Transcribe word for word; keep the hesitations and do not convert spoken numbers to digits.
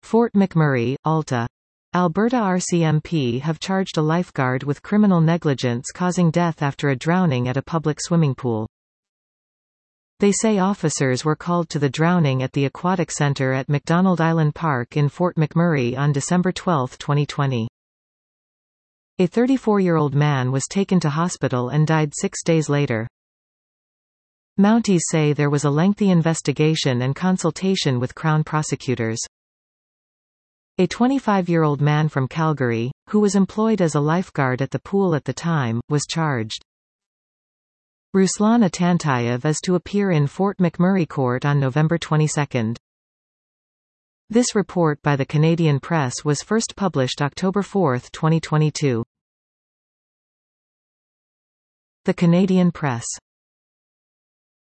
Fort McMurray, Alta. Alberta R C M P have charged a lifeguard with criminal negligence causing death after a drowning at a public swimming pool. They say officers were called to the drowning at the Aquatic Center at McDonald Island Park in Fort McMurray on December twelfth twenty twenty. A thirty-four-year-old man was taken to hospital and died six days later. Mounties say there was a lengthy investigation and consultation with Crown prosecutors. A twenty-five-year-old man from Calgary, who was employed as a lifeguard at the pool at the time, was charged. Ruslan Atantayev is to appear in Fort McMurray Court on November twenty-second. This report by the Canadian Press was first published October fourth twenty twenty-two. The Canadian Press.